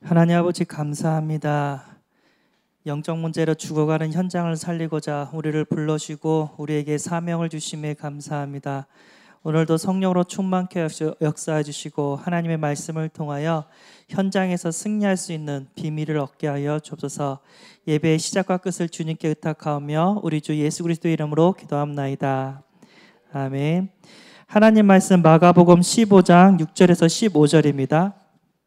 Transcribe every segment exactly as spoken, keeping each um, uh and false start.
하나님 아버지 감사합니다. 영적 문제로 죽어가는 현장을 살리고자 우리를 불러주시고 우리에게 사명을 주심에 감사합니다. 오늘도 성령으로 충만케 역사해 주시고 하나님의 말씀을 통하여 현장에서 승리할 수 있는 비밀을 얻게 하여 주옵소서. 예배의 시작과 끝을 주님께 의탁하오며 우리 주 예수 그리스도의 이름으로 기도합나이다. 아멘. 하나님 말씀 마가복음 십오 장 육 절에서 십오 절입니다.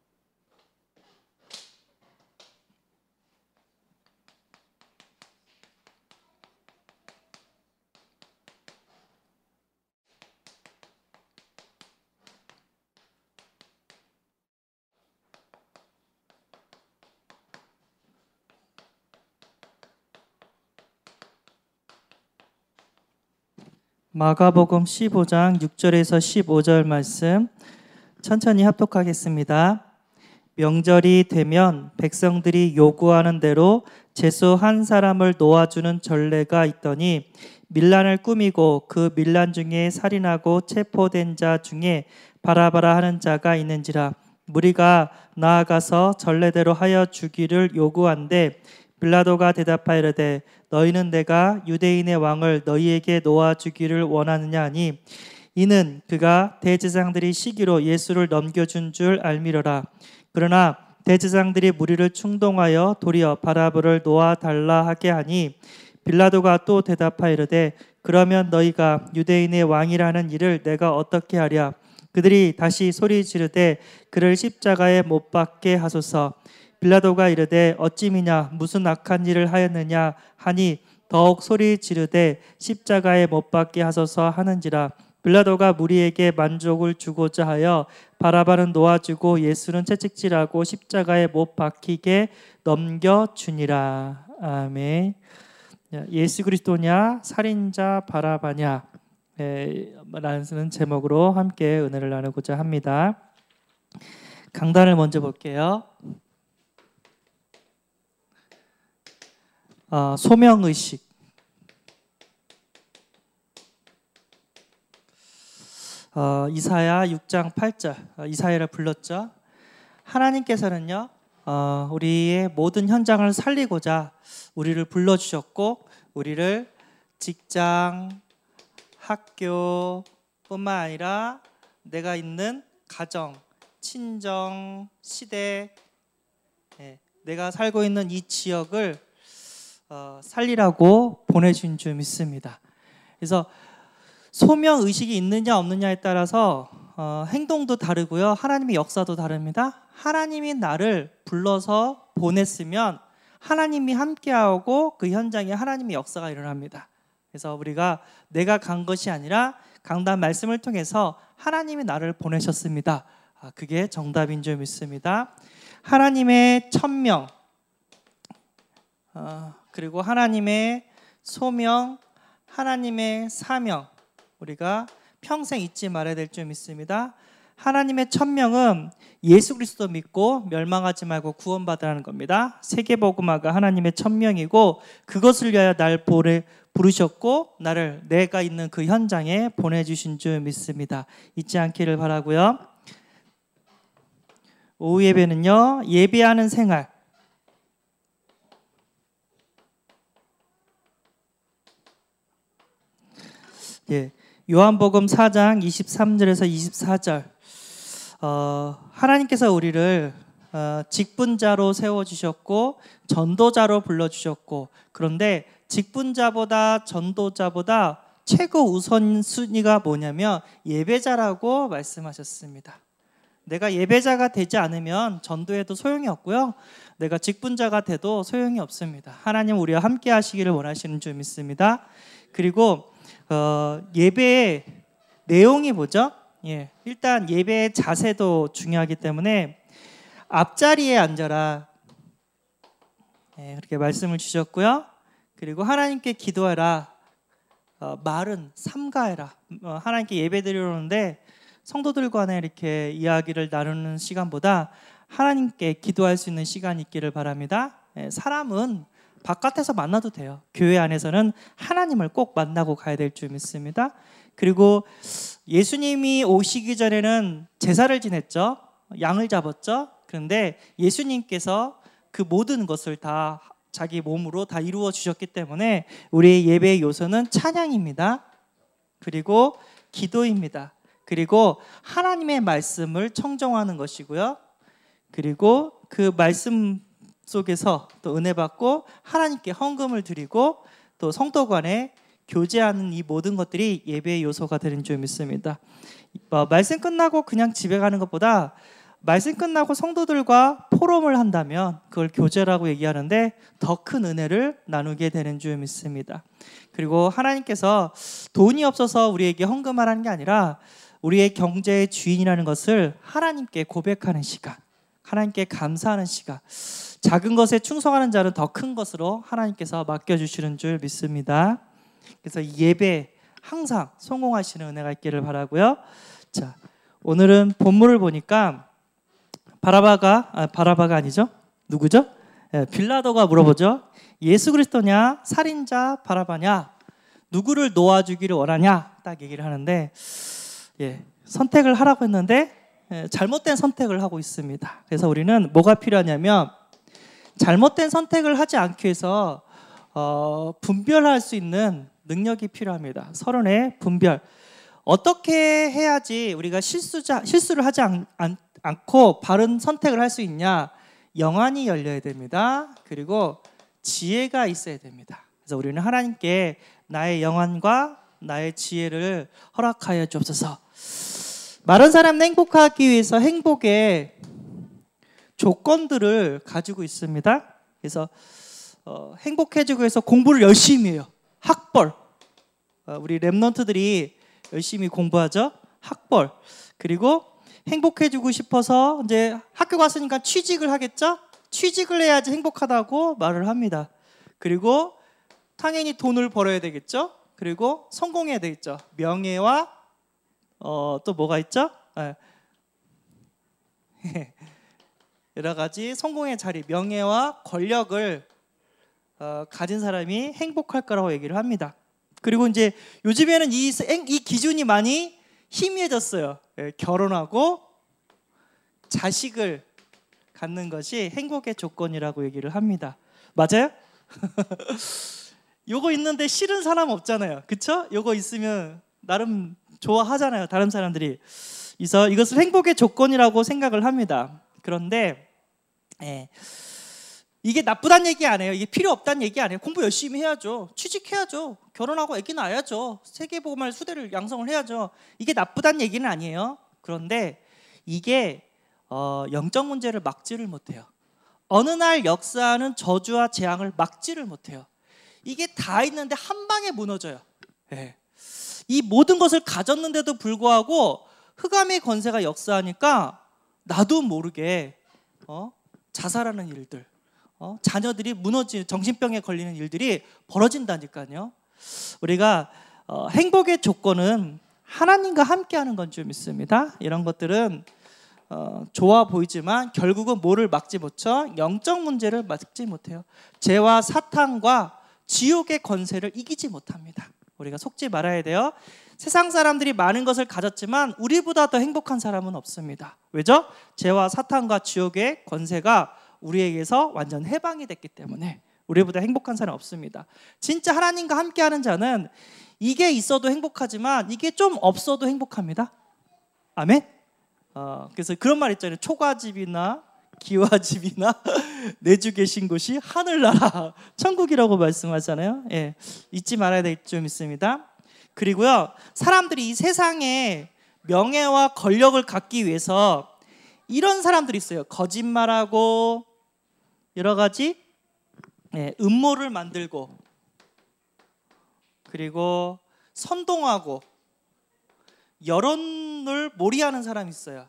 마가복음 십오 장 육 절에서 십오 절 말씀 천천히 합독하겠습니다. 명절이 되면 백성들이 요구하는 대로 제수 한 사람을 놓아주는 전례가 있더니 밀란을 꾸미고 그 밀란 중에 살인하고 체포된 자 중에 바라바라 하는 자가 있는지라. 무리가 나아가서 전례대로 하여 주기를 요구한데 빌라도가 대답하이르되 너희는 내가 유대인의 왕을 너희에게 놓아주기를 원하느냐 하니 이는 그가 대제사장들이 시기로 예수를 넘겨준 줄 알미러라. 그러나 대제사장들이 무리를 충동하여 도리어 바라바를 놓아달라 하게 하니 빌라도가 또 대답하이르되 그러면 너희가 유대인의 왕이라는 일을 내가 어떻게 하랴. 그들이 다시 소리 지르되 그를 십자가에 못 박게 하소서. 빌라도가 이르되 어찌미냐 무슨 악한 일을 하였느냐 하니 더욱 소리 지르되 십자가에 못 박게 하소서 하는지라. 빌라도가 무리에게 만족을 주고자 하여 바라바는 놓아주고 예수는 채찍질하고 십자가에 못 박히게 넘겨주니라. 아멘. 예수 그리스도냐 살인자 바라바냐 라는 제목으로 함께 은혜를 나누고자 합니다. 강단을 먼저 볼게요. 어, 소명의식. 어, 이사야 육 장 팔 절 어, 이사야를 불렀죠. 하나님께서는요 어, 우리의 모든 현장을 살리고자 우리를 불러주셨고 우리를 직장, 학교 뿐만 아니라 내가 있는 가정, 친정, 시대, 예, 내가 살고 있는 이 지역을 어, 살리라고 보내준 줄 믿습니다. 그래서 소명 의식이 있느냐 없느냐에 따라서 어, 행동도 다르고요. 하나님의 역사도 다릅니다. 하나님이 나를 불러서 보냈으면 하나님이 함께하고 그 현장에 하나님의 역사가 일어납니다. 그래서 우리가 내가 간 것이 아니라 강단 말씀을 통해서 하나님이 나를 보내셨습니다. 아, 그게 정답인 줄 믿습니다. 하나님의 천명 어, 그리고 하나님의 소명, 하나님의 사명 우리가 평생 잊지 말아야 될 줄 믿습니다. 하나님의 천명은 예수 그리스도 믿고 멸망하지 말고 구원받으라는 겁니다. 세계복음화가 하나님의 천명이고 그것을 위하여 날 보내, 부르셨고 나를 내가 있는 그 현장에 보내주신 줄 믿습니다. 잊지 않기를 바라고요. 오후 예배는요 예배하는 생활. 예, 요한복음 사 장 이십삼 절에서 이십사 절 어, 하나님께서 우리를 어, 직분자로 세워주셨고 전도자로 불러주셨고 그런데 직분자보다 전도자보다 최고 우선순위가 뭐냐면 예배자라고 말씀하셨습니다. 내가 예배자가 되지 않으면 전도해도 소용이 없고요. 내가 직분자가 돼도 소용이 없습니다. 하나님 우리와 함께 하시기를 원하시는 줄 믿습니다. 그리고 어, 예배의 내용이 뭐죠? 예, 일단 예배의 자세도 중요하기 때문에 앞자리에 앉아라. 예, 그렇게 말씀을 주셨고요. 그리고 하나님께 기도해라. 어, 말은 삼가해라. 어, 하나님께 예배 드리려는데 성도들 간에 이렇게 이야기를 나누는 시간보다 하나님께 기도할 수 있는 시간이 있기를 바랍니다. 예, 사람은 바깥에서 만나도 돼요. 교회 안에서는 하나님을 꼭 만나고 가야 될 줄 믿습니다. 그리고 예수님이 오시기 전에는 제사를 지냈죠. 양을 잡았죠. 그런데 예수님께서 그 모든 것을 다 자기 몸으로 다 이루어 주셨기 때문에 우리의 예배의 요소는 찬양입니다. 그리고 기도입니다. 그리고 하나님의 말씀을 청정하는 것이고요. 그리고 그 말씀 속에서 또 은혜 받고 하나님께 헌금을 드리고 또 성도 간에 교제하는 이 모든 것들이 예배의 요소가 되는 줄 믿습니다. 어, 말씀 끝나고 그냥 집에 가는 것보다 말씀 끝나고 성도들과 포럼을 한다면 그걸 교제라고 얘기하는데 더 큰 은혜를 나누게 되는 줄 믿습니다. 그리고 하나님께서 돈이 없어서 우리에게 헌금하라는 게 아니라 우리의 경제의 주인이라는 것을 하나님께 고백하는 시간, 하나님께 감사하는 시간, 작은 것에 충성하는 자는 더 큰 것으로 하나님께서 맡겨주시는 줄 믿습니다. 그래서 예배 항상 성공하시는 은혜가 있기를 바라고요. 자, 오늘은 본문을 보니까 바라바가 아, 바라바가 아니죠? 누구죠? 예, 빌라도가 물어보죠. 예수 그리스도냐, 살인자 바라바냐, 누구를 놓아주기를 원하냐, 딱 얘기를 하는데 예, 선택을 하라고 했는데 예, 잘못된 선택을 하고 있습니다. 그래서 우리는 뭐가 필요하냐면 잘못된 선택을 하지 않기 위해서 어, 분별할 수 있는 능력이 필요합니다. 서론의 분별. 어떻게 해야지 우리가 실수자, 실수를 하지 않, 않, 않고 바른 선택을 할 수 있냐? 영안이 열려야 됩니다. 그리고 지혜가 있어야 됩니다. 그래서 우리는 하나님께 나의 영안과 나의 지혜를 허락하여 주옵소서. 많은 사람은 행복하기 위해서 행복의 조건들을 가지고 있습니다. 그래서 어, 행복해지기 위해서 공부를 열심히 해요. 학벌. 어, 우리 랩런트들이 열심히 공부하죠. 학벌. 그리고 행복해지고 싶어서 이제 학교 갔으니까 취직을 하겠죠. 취직을 해야지 행복하다고 말을 합니다. 그리고 당연히 돈을 벌어야 되겠죠. 그리고 성공해야 되겠죠. 명예와 어, 또 뭐가 있죠? 네. 여러 가지 성공의 자리, 명예와 권력을 어, 가진 사람이 행복할 거라고 얘기를 합니다. 그리고 이제 요즘에는 이, 이 기준이 많이 희미해졌어요. 예, 결혼하고 자식을 갖는 것이 행복의 조건이라고 얘기를 합니다. 맞아요? 요거 있는데 싫은 사람 없잖아요. 그쵸? 요거 있으면 나름 좋아하잖아요. 다른 사람들이. 그래서 이것을 행복의 조건이라고 생각을 합니다. 그런데 예, 이게 나쁘다는 얘기 아니에요. 이게 필요 없다는 얘기 아니에요. 공부 열심히 해야죠. 취직해야죠. 결혼하고 아기 낳아야죠. 세계복음할 수대를 양성을 해야죠. 이게 나쁘다는 얘기는 아니에요. 그런데 이게 어, 영적 문제를 막지를 못해요. 어느 날 역사하는 저주와 재앙을 막지를 못해요. 이게 다 있는데 한 방에 무너져요. 네. 이 모든 것을 가졌는데도 불구하고 흑암의 권세가 역사하니까 나도 모르게 어? 자살하는 일들, 어? 자녀들이 무너지는 정신병에 걸리는 일들이 벌어진다니까요. 우리가 어, 행복의 조건은 하나님과 함께하는 건 줄 믿습니다. 이런 것들은 어, 좋아 보이지만 결국은 뭐를 막지 못해요? 영적 문제를 막지 못해요. 죄와 사탄과 지옥의 권세를 이기지 못합니다. 우리가 속지 말아야 돼요. 세상 사람들이 많은 것을 가졌지만 우리보다 더 행복한 사람은 없습니다. 왜죠? 죄와 사탄과 지옥의 권세가 우리에게서 완전 해방이 됐기 때문에 우리보다 행복한 사람은 없습니다. 진짜 하나님과 함께하는 자는 이게 있어도 행복하지만 이게 좀 없어도 행복합니다. 아멘? 어, 그래서 그런 말 있잖아요. 초가집이나 기와집이나 내 주 계신 곳이 하늘나라 천국이라고 말씀하잖아요. 예, 잊지 말아야 될 점 있습니다. 그리고요, 사람들이 이 세상에 명예와 권력을 갖기 위해서 이런 사람들이 있어요. 거짓말하고 여러 가지 예, 음모를 만들고 그리고 선동하고 여론을 몰이하는 사람이 있어요.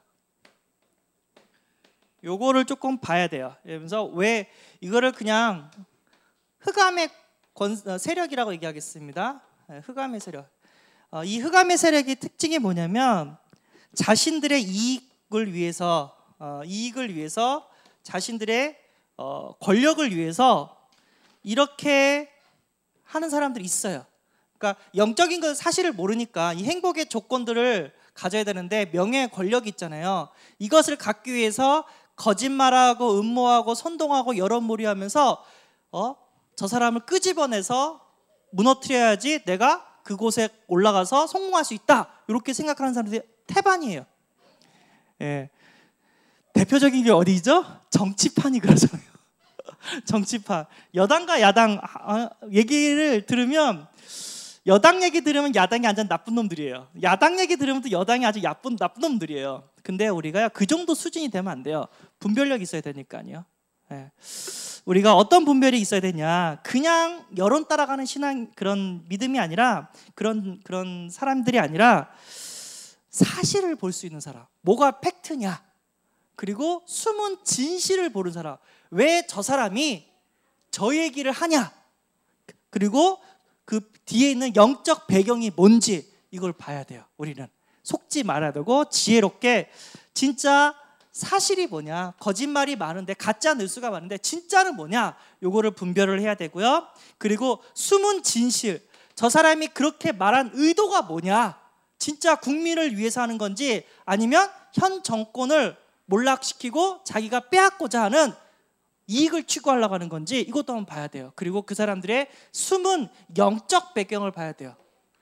요거를 조금 봐야 돼요. 그래서 왜 이거를 그냥 흑암의 권, 세력이라고 얘기하겠습니다. 흑암의 세력. 어, 이 흑암의 세력의 특징이 뭐냐면 자신들의 이익을 위해서 어, 이익을 위해서 자신들의 어, 권력을 위해서 이렇게 하는 사람들이 있어요. 그러니까 영적인 건 사실을 모르니까 이 행복의 조건들을 가져야 되는데 명예, 권력이 있잖아요. 이것을 갖기 위해서 거짓말하고 음모하고 선동하고 여론몰이하면서 어? 저 사람을 끄집어내서 무너뜨려야지 내가 그곳에 올라가서 성공할 수 있다, 이렇게 생각하는 사람들이 태반이에요. 예. 대표적인 게 어디죠? 정치판이 그러잖아요. 정치판. 여당과 야당 얘기를 들으면, 여당 얘기 들으면 야당이 완전 나쁜 놈들이에요. 야당 얘기 들으면 또 여당이 아주 나쁜, 나쁜 놈들이에요. 근데 우리가 그 정도 수준이 되면 안 돼요. 분별력이 있어야 되니까요. 예. 우리가 어떤 분별이 있어야 되냐, 그냥 여론 따라가는 신앙, 그런 믿음이 아니라, 그런 그런 사람들이 아니라 사실을 볼 수 있는 사람. 뭐가 팩트냐, 그리고 숨은 진실을 보는 사람. 왜 저 사람이 저 얘기를 하냐, 그리고 그 뒤에 있는 영적 배경이 뭔지, 이걸 봐야 돼요. 우리는 속지 말아야 되고, 지혜롭게 진짜 사실이 뭐냐, 거짓말이 많은데, 가짜 뉴스가 많은데 진짜는 뭐냐, 요거를 분별을 해야 되고요. 그리고 숨은 진실, 저 사람이 그렇게 말한 의도가 뭐냐, 진짜 국민을 위해서 하는 건지 아니면 현 정권을 몰락시키고 자기가 빼앗고자 하는 이익을 추구하려고 하는 건지, 이것도 한번 봐야 돼요. 그리고 그 사람들의 숨은 영적 배경을 봐야 돼요.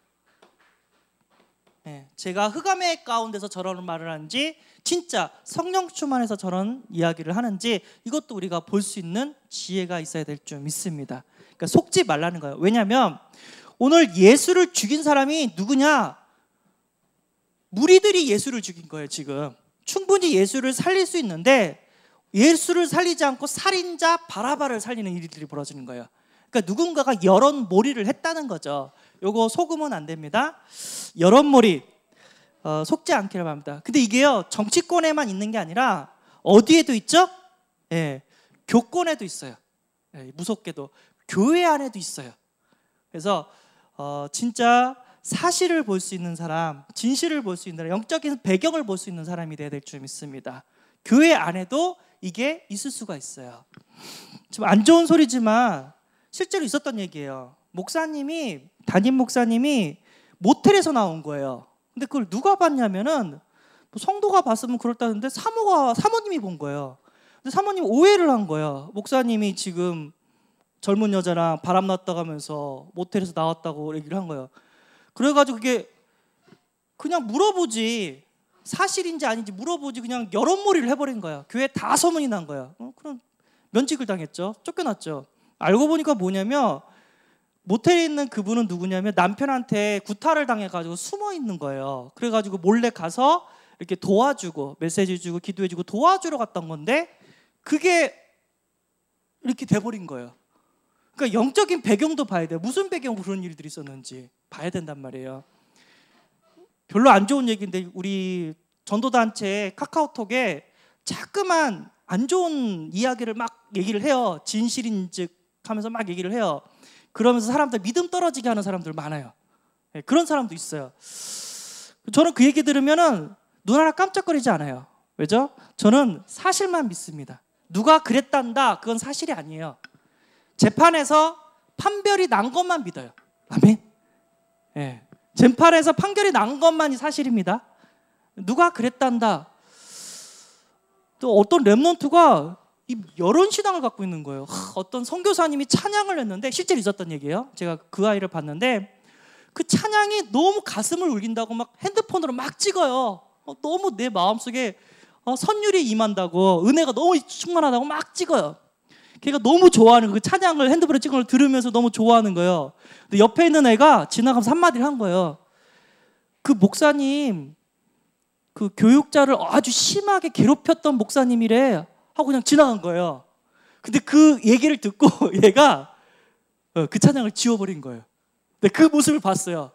네, 제가 흑암의 가운데서 저런 말을 하는지, 진짜 성령 충만해서 저런 이야기를 하는지, 이것도 우리가 볼 수 있는 지혜가 있어야 될 줄 믿습니다. 그러니까 속지 말라는 거예요. 왜냐하면 오늘 예수를 죽인 사람이 누구냐? 무리들이 예수를 죽인 거예요. 지금 충분히 예수를 살릴 수 있는데 예수를 살리지 않고 살인자 바라바를 살리는 일들이 벌어지는 거예요. 그러니까 누군가가 여론몰이를 했다는 거죠. 요거 속으면 안 됩니다. 여론몰이 어, 속지 않기를 바랍니다. 근데 이게요, 정치권에만 있는 게 아니라 어디에도 있죠? 예, 교권에도 있어요. 예, 무섭게도 교회 안에도 있어요. 그래서 어, 진짜 사실을 볼 수 있는 사람, 진실을 볼 수 있는 사람, 영적인 배경을 볼 수 있는 사람이 돼야 될 줄 믿습니다. 교회 안에도 이게 있을 수가 있어요. 좀 안 좋은 소리지만 실제로 있었던 얘기예요. 목사님이, 담임 목사님이 모텔에서 나온 거예요. 근데 그걸 누가 봤냐면은, 뭐 성도가 봤으면 그렇다는데 사모가, 사모님이 본 거예요. 근데 사모님이 오해를 한 거예요. 목사님이 지금 젊은 여자랑 바람났다 가면서 모텔에서 나왔다고 얘기를 한 거예요. 그래가지고 그게 그냥 물어보지, 사실인지 아닌지 물어보지, 그냥 여론몰이를 해버린 거야. 교회 다 소문이 난 거야. 어, 그럼 면직을 당했죠. 쫓겨났죠. 알고 보니까 뭐냐면, 모텔에 있는 그분은 누구냐면 남편한테 구타를 당해가지고 숨어 있는 거예요. 그래가지고 몰래 가서 이렇게 도와주고, 메시지 주고 기도해주고 도와주러 갔던 건데, 그게 이렇게 돼버린 거예요. 그러니까 영적인 배경도 봐야 돼요. 무슨 배경으로 그런 일들이 있었는지 봐야 된단 말이에요. 별로 안 좋은 얘기인데, 우리 전도단체 카카오톡에 자꾸만 안 좋은 이야기를 막 얘기를 해요. 진실인즉 하면서 막 얘기를 해요. 그러면서 사람들 믿음 떨어지게 하는 사람들 많아요. 네, 그런 사람도 있어요. 저는 그 얘기 들으면은 눈 하나 깜짝거리지 않아요. 왜죠? 저는 사실만 믿습니다. 누가 그랬단다, 그건 사실이 아니에요. 재판에서 판별이 난 것만 믿어요. 아멘. 네. 재판에서 판결이 난 것만이 사실입니다. 누가 그랬단다. 또 어떤 랩런트가 이 여론 신앙을 갖고 있는 거예요. 하, 어떤 선교사님이 찬양을 했는데, 실제로 있었던 얘기예요. 제가 그 아이를 봤는데 그 찬양이 너무 가슴을 울린다고 막 핸드폰으로 막 찍어요. 어, 너무 내 마음속에 어, 선율이 임한다고, 은혜가 너무 충만하다고 막 찍어요. 걔가 너무 좋아하는 그 찬양을 핸드폰에 찍은 걸 들으면서 너무 좋아하는 거예요. 근데 옆에 있는 애가 지나가면서 한마디를 한 거예요. 그 목사님, 그 교육자를 아주 심하게 괴롭혔던 목사님이래 하고 그냥 지나간 거예요. 근데 그 얘기를 듣고 얘가 그 찬양을 지워버린 거예요. 근데 그 모습을 봤어요.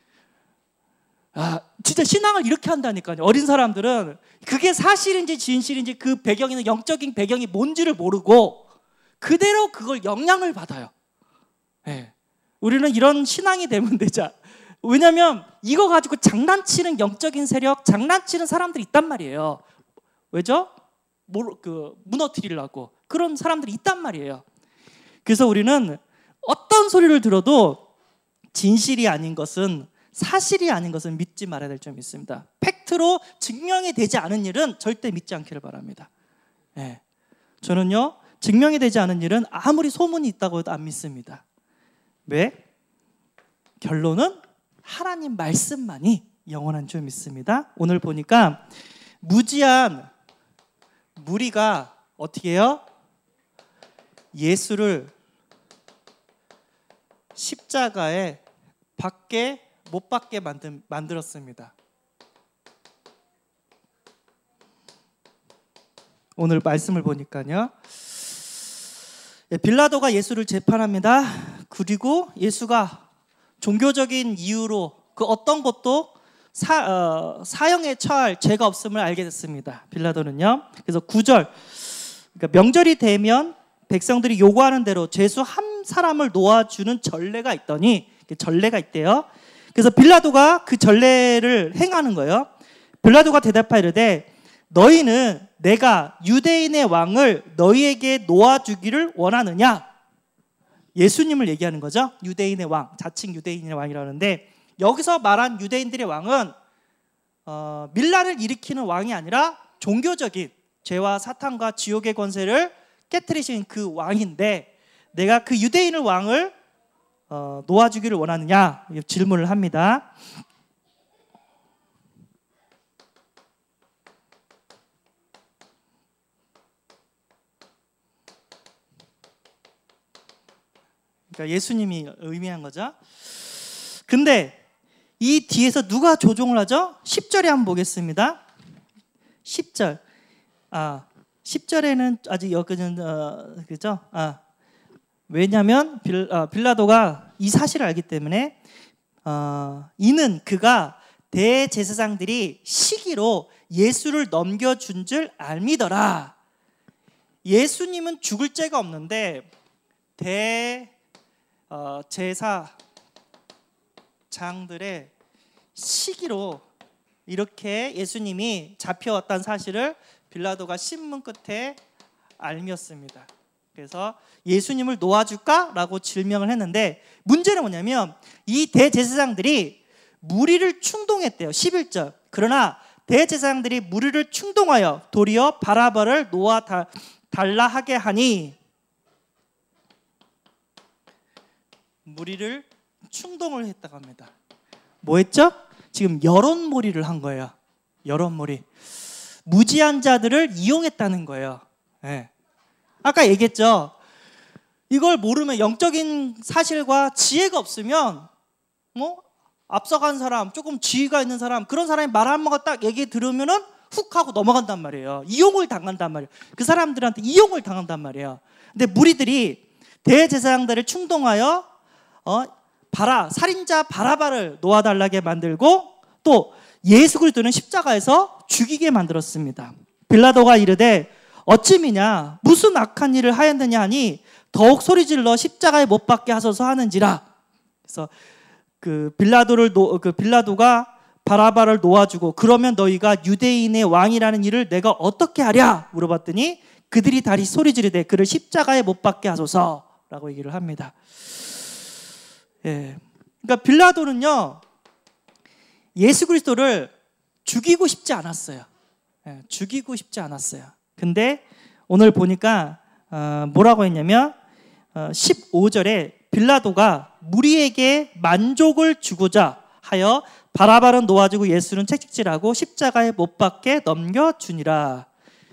아, 진짜 신앙을 이렇게 한다니까요. 어린 사람들은 그게 사실인지 진실인지 그 배경에는 영적인 배경이 뭔지를 모르고 그대로 그걸 영향을 받아요. 네. 우리는 이런 신앙이 되면 되자. 왜냐하면 이거 가지고 장난치는 영적인 세력, 장난치는 사람들이 있단 말이에요. 왜죠? 뭐, 그, 무너뜨리려고. 그런 사람들이 있단 말이에요. 그래서 우리는 어떤 소리를 들어도 진실이 아닌 것은, 사실이 아닌 것은 믿지 말아야 될 점이 있습니다. 팩트로 증명이 되지 않은 일은 절대 믿지 않기를 바랍니다. 예. 저는요, 증명이 되지 않은 일은 아무리 소문이 있다고 해도 안 믿습니다. 왜? 결론은 하나님 말씀만이 영원한 줄 믿습니다. 오늘 보니까 무지한 무리가 어떻게 해요? 예수를 십자가에 밖에 못 박게 만든, 만들었습니다. 오늘 말씀을 보니까요, 빌라도가 예수를 재판합니다. 그리고 예수가 종교적인 이유로 그 어떤 것도 사, 어, 사형에 처할 죄가 없음을 알게 됐습니다. 빌라도는요. 그래서 구 절, 그러니까 명절이 되면 백성들이 요구하는 대로 죄수 한 사람을 놓아주는 전례가 있더니, 전례가 있대요. 그래서 빌라도가 그 전례를 행하는 거예요. 빌라도가 대답하여 이르되 너희는 내가 유대인의 왕을 너희에게 놓아주기를 원하느냐? 예수님을 얘기하는 거죠. 유대인의 왕, 자칭 유대인의 왕이라는데, 여기서 말한 유대인들의 왕은 어, 밀란을 일으키는 왕이 아니라 종교적인 죄와 사탄과 지옥의 권세를 깨트리신 그 왕인데, 내가 그 유대인의 왕을 어, 놓아주기를 원하느냐? 질문을 합니다. 그러니까 예수님이 의미한 거죠. 근데 이 뒤에서 누가 조종을 하죠? 십 절에 한번 보겠습니다. 십 절. 아, 십 절에는 아직 여기는 어, 그죠? 아, 왜냐하면 빌, 어, 빌라도가 이 사실을 알기 때문에 어, 이는 그가 대제사장들이 시기로 예수를 넘겨준 줄 알미더라. 예수님은 죽을 죄가 없는데 대 어, 제사장들의 시기로 이렇게 예수님이 잡혀왔다는 사실을 빌라도가 신문 끝에 알미었습니다. 그래서 예수님을 놓아줄까라고 질명을 했는데, 문제는 뭐냐면 이 대제사장들이 무리를 충동했대요. 십일 절. 그러나 대제사장들이 무리를 충동하여 도리어 바라바를 놓아 달라 하게 하니, 무리를 충동을 했다고 합니다. 뭐 했죠? 지금 여론몰이를 한 거예요. 여론몰이. 무지한 자들을 이용했다는 거예요. 네. 아까 얘기했죠. 이걸 모르면, 영적인 사실과 지혜가 없으면 뭐 앞서간 사람, 조금 지위가 있는 사람, 그런 사람이 말 한마디 딱 얘기 들으면은 훅 하고 넘어간단 말이에요. 이용을 당한단 말이에요. 그 사람들한테 이용을 당한단 말이에요. 근데 무리들이 대제사장들을 충동하여 어, 바라, 살인자 바라바를 놓아달라게 만들고, 또 예수 그리스도는 십자가에서 죽이게 만들었습니다. 빌라도가 이르되 어찌미냐, 무슨 악한 일을 하였느냐 하니 더욱 소리질러 십자가에 못 박게 하소서 하는지라. 그래서 그 빌라도를 노, 그 빌라도가 바라바를 놓아주고, 그러면 너희가 유대인의 왕이라는 일을 내가 어떻게 하랴 물어봤더니 그들이 다시 소리지르되 그를 십자가에 못 박게 하소서라고 얘기를 합니다. 예. 그러니까 빌라도는요, 예수 그리스도를 죽이고 싶지 않았어요. 예, 죽이고 싶지 않았어요. 근데 오늘 보니까 어, 뭐라고 했냐면 어, 십오 절에 빌라도가 무리에게 만족을 주고자 하여 바라바는 놓아주고 예수는 채찍질하고 십자가에 못 박게 넘겨주니라.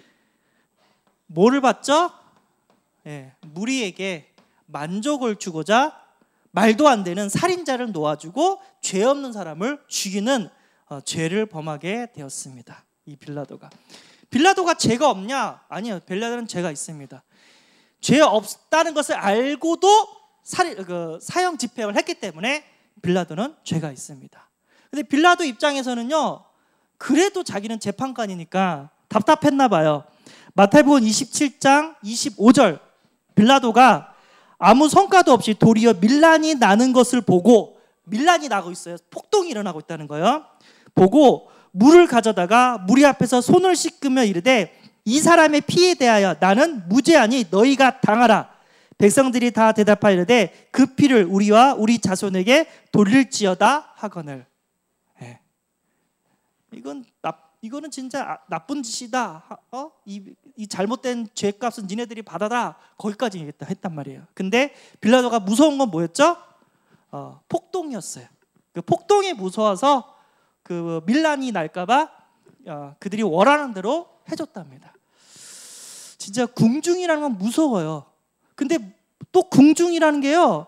뭐를 받죠? 예, 무리에게 만족을 주고자 말도 안 되는 살인자를 놓아주고 죄 없는 사람을 죽이는 어, 죄를 범하게 되었습니다. 이 빌라도가. 빌라도가 죄가 없냐? 아니요. 빌라도는 죄가 있습니다. 죄 없다는 것을 알고도 살인, 그, 사형 집행을 했기 때문에 빌라도는 죄가 있습니다. 근데 빌라도 입장에서는요, 그래도 자기는 재판관이니까 답답했나 봐요. 마태복음 이십칠 장 이십오 절, 빌라도가 아무 성과도 없이 도리어 밀란이 나는 것을 보고, 밀란이 나고 있어요. 폭동이 일어나고 있다는 거예요. 보고 물을 가져다가 무리 앞에서 손을 씻으며 이르되 이 사람의 피에 대하여 나는 무죄하니 너희가 당하라. 백성들이 다 대답하여 이르되 그 피를 우리와 우리 자손에게 돌릴지어다 하거늘. 네. 이건 나, 이거는 진짜 나쁜 짓이다. 어? 이, 이 잘못된 죄값은 니네들이 받아라. 거기까지 했단 말이에요. 근데 빌라도가 무서운 건 뭐였죠? 어, 폭동이었어요. 그 폭동이 무서워서 그 밀란이 날까봐 어, 그들이 원하는 대로 해줬답니다. 진짜 궁중이라는 건 무서워요. 근데 또 궁중이라는 게요,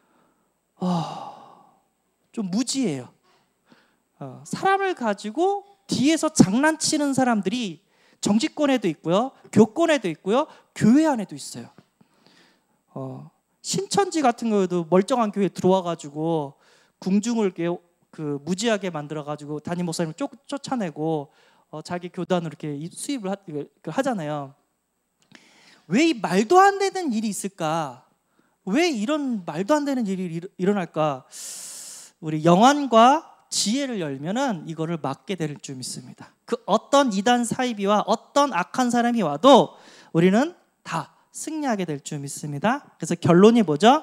어, 좀 무지해요. 어, 사람을 가지고 뒤에서 장난치는 사람들이 정치권에도 있고요, 교권에도 있고요, 교회 안에도 있어요. 어, 신천지 같은 경우에도 멀쩡한 교회에 들어와가지고 궁중을 그 무지하게 만들어가지고 담임 목사님을 쫓, 쫓아내고 어, 자기 교단으로 이렇게 수입을 하, 하잖아요. 왜 이 말도 안 되는 일이 있을까? 왜 이런 말도 안 되는 일이 일어날까? 우리 영안과 지혜를 열면은 이거를 막게 될 줄 믿습니다. 그 어떤 이단 사이비와 어떤 악한 사람이 와도 우리는 다 승리하게 될 줄 믿습니다. 그래서 결론이 뭐죠?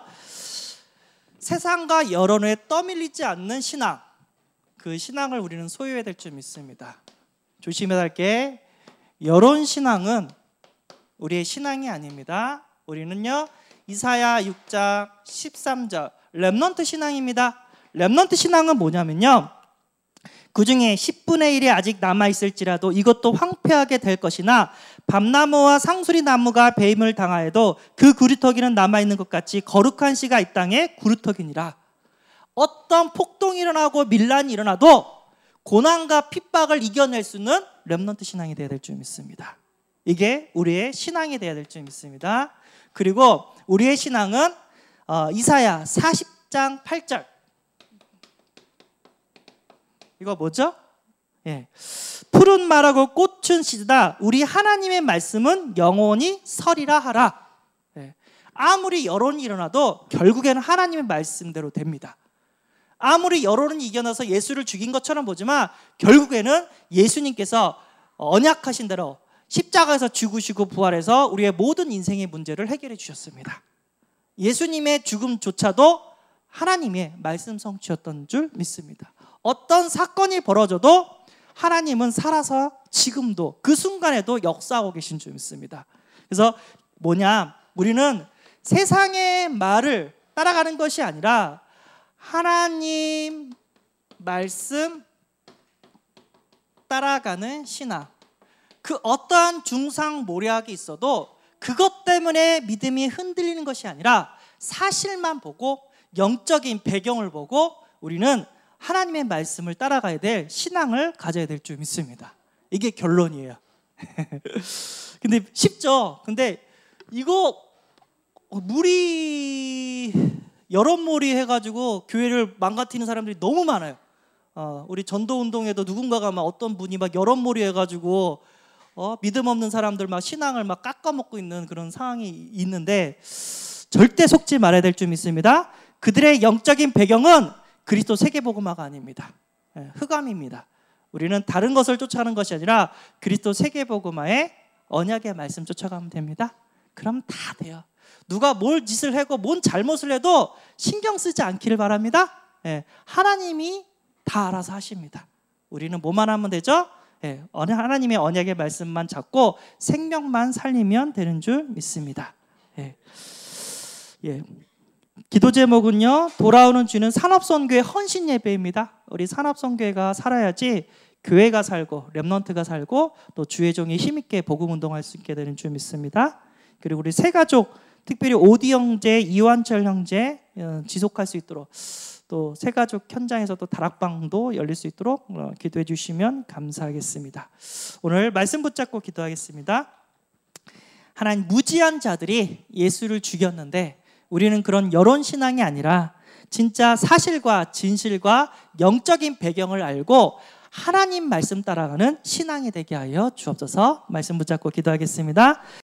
세상과 여론에 떠밀리지 않는 신앙, 그 신앙을 우리는 소유해야 될 줄 믿습니다. 조심해야 할 게, 여론 신앙은 우리의 신앙이 아닙니다. 우리는요, 이사야 육 장 십삼 절 렘넌트 신앙입니다. 렘넌트 신앙은 뭐냐면요, 그 중에 십분의 일이 아직 남아있을지라도 이것도 황폐하게 될 것이나 밤나무와 상수리 나무가 배임을 당하여도 그 구루터기는 남아있는 것 같이 거룩한 씨가 이 땅에 구루터기니라. 어떤 폭동이 일어나고 밀란이 일어나도 고난과 핍박을 이겨낼 수는 렘넌트 신앙이 되어야 될 줄 믿습니다. 이게 우리의 신앙이 되어야 될 줄 믿습니다. 그리고 우리의 신앙은 어, 이사야 사십 장 팔 절, 이거 뭐죠? 예. 푸른 말하고 꽃은 시드다. 우리 하나님의 말씀은 영원히 서리라 하라. 예. 아무리 여론이 일어나도 결국에는 하나님의 말씀대로 됩니다. 아무리 여론은 이겨나서 예수를 죽인 것처럼 보지만 결국에는 예수님께서 언약하신 대로 십자가에서 죽으시고 부활해서 우리의 모든 인생의 문제를 해결해 주셨습니다. 예수님의 죽음조차도 하나님의 말씀 성취였던 줄 믿습니다. 어떤 사건이 벌어져도 하나님은 살아서 지금도 그 순간에도 역사하고 계신 줄 믿습니다. 그래서 뭐냐, 우리는 세상의 말을 따라가는 것이 아니라 하나님 말씀 따라가는 신앙. 그 어떠한 중상모략이 있어도 그것 때문에 믿음이 흔들리는 것이 아니라 사실만 보고 영적인 배경을 보고 우리는 하나님의 말씀을 따라가야 될 신앙을 가져야 될 줄 믿습니다. 이게 결론이에요. 근데 쉽죠? 근데 이거 무리 여론몰이 해가지고 교회를 망가뜨리는 사람들이 너무 많아요. 어, 우리 전도운동에도 누군가가 막 어떤 분이 막 여론몰이 해가지고 어, 믿음 없는 사람들 막 신앙을 막 깎아먹고 있는 그런 상황이 있는데 절대 속지 말아야 될 줄 믿습니다. 그들의 영적인 배경은 그리스도 세계복음화가 아닙니다. 예, 흑암입니다. 우리는 다른 것을 쫓아가는 것이 아니라 그리스도 세계복음화의 언약의 말씀 쫓아가면 됩니다. 그럼 다 돼요. 누가 뭘 짓을 하고 뭔 잘못을 해도 신경 쓰지 않기를 바랍니다. 예, 하나님이 다 알아서 하십니다. 우리는 뭐만 하면 되죠? 예, 하나님의 언약의 말씀만 잡고 생명만 살리면 되는 줄 믿습니다. 예. 예. 기도 제목은요, 돌아오는 주는 산업선교의 헌신 예배입니다. 우리 산업선교회가 살아야지 교회가 살고 렘넌트가 살고 또 주의 종이 힘있게 복음 운동할 수 있게 되는 줄 믿습니다. 그리고 우리 세 가족, 특별히 오디 형제, 이완철 형제 지속할 수 있도록 또 세 가족 현장에서도 다락방도 열릴 수 있도록 기도해 주시면 감사하겠습니다. 오늘 말씀 붙잡고 기도하겠습니다. 하나님, 무지한 자들이 예수를 죽였는데 우리는 그런 여론 신앙이 아니라 진짜 사실과 진실과 영적인 배경을 알고 하나님 말씀 따라가는 신앙이 되게 하여 주옵소서. 말씀 붙잡고 기도하겠습니다.